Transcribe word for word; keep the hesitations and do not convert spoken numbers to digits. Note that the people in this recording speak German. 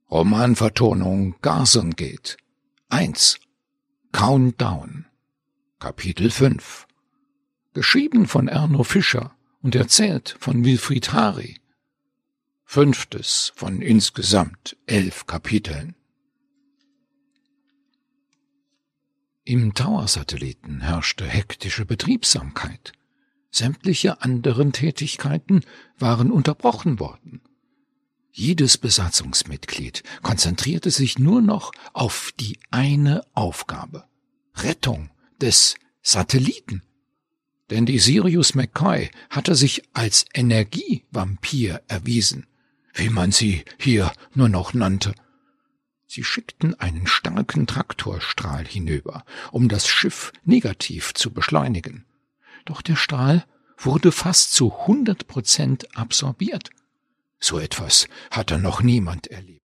Romanvertonung Garsengate eins Countdown Kapitel fünf Geschrieben von Erno Fischer und erzählt von Wilfried Hari. Fünftes von insgesamt elf Kapiteln. Im Tower-Satelliten herrschte hektische Betriebsamkeit. Sämtliche anderen Tätigkeiten waren unterbrochen worden. Jedes Besatzungsmitglied konzentrierte sich nur noch auf die eine Aufgabe: Rettung des Satelliten. Denn die Sirius McCoy hatte sich als Energievampir erwiesen, wie man sie hier nur noch nannte. Sie schickten einen starken Traktorstrahl hinüber, um das Schiff negativ zu beschleunigen. Doch der Strahl wurde fast zu hundert Prozent absorbiert. So etwas hatte noch niemand erlebt.